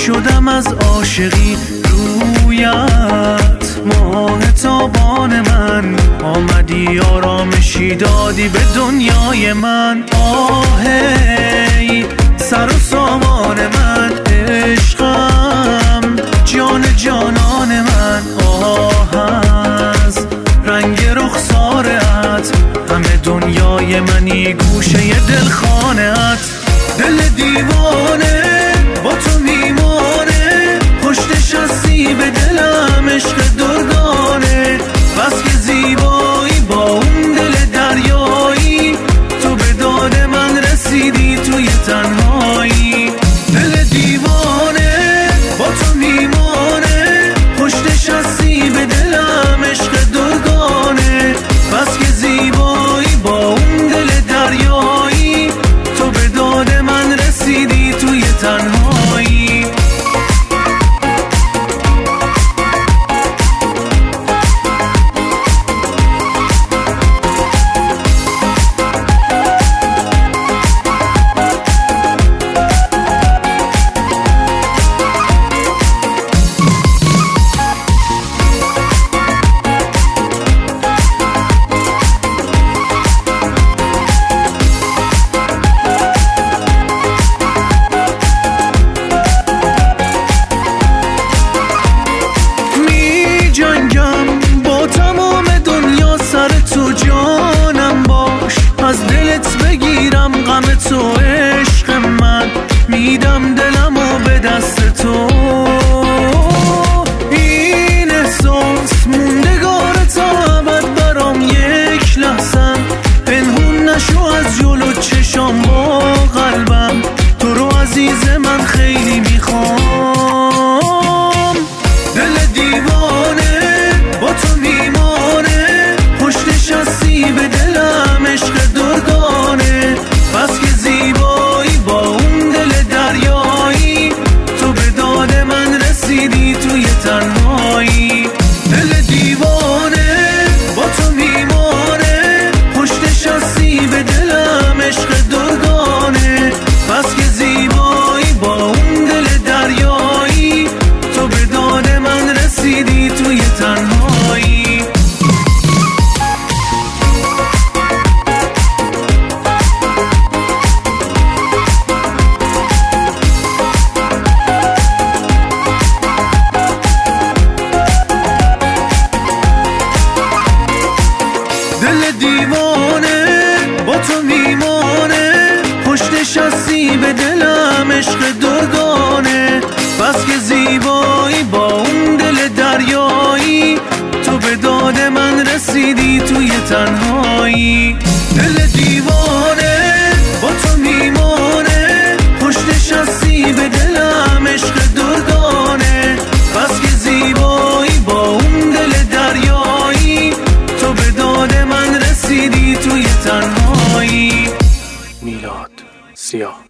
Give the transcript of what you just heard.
شدم از عاشقی رویت، ماه تابان من آمدی آرامشی دادی به دنیای من. آهی سر و سامان من، عشقم جان جانان من. آه از رنگ رخسارت همه دنیای منی، گوشه دلخانه‌ات. دل دیوانه با تو میمانه، پشتش هستی به دلم عشق دردانه. بس که زیبایی با اون دل دریایی، تو به داد من رسیدی توی تنهایی. دل دیوانه با تو میمانه، پشتش هستی به دلم عشق دردانه. بس که زیبایی با اون دل دریایی، تو به داد من رسیدی توی تنهایی. تو جانم باش، از دلت بگیرم غم تو عشق من، میدم دلمو به دست تو. این احساس موندگار تا ابد برام یک لحظه، پنهون نشو از جلو چشام با قلبم. تو رو عزیز من خیلی میخوام. دل دیوانه با تو میمانه، پشتش هستی به دلم عشق دردانه. بس که زیبایی با اون دل دریایی، تو به داد من رسیدی توی تنهایی. دل دیوانه با تو میمانه، پشتش هستی به دلم عشق دردانه. بس که زیبایی با اون دل دریایی، تو به داد من رسیدی توی تنهایی. دل دیوانه با تو میمانه، پشتش هستی به دلم عشق دردانه. بس که زیبایی با اون دل دریایی، تو به داد من رسیدی توی تنهایی. دل دیوانه با تو میمانه، پشتش هستی به دلم عشق دردانه. بس که زیبایی با اون دل دریایی، تو به داد من رسیدی توی تنهایی. میلاد سیاه.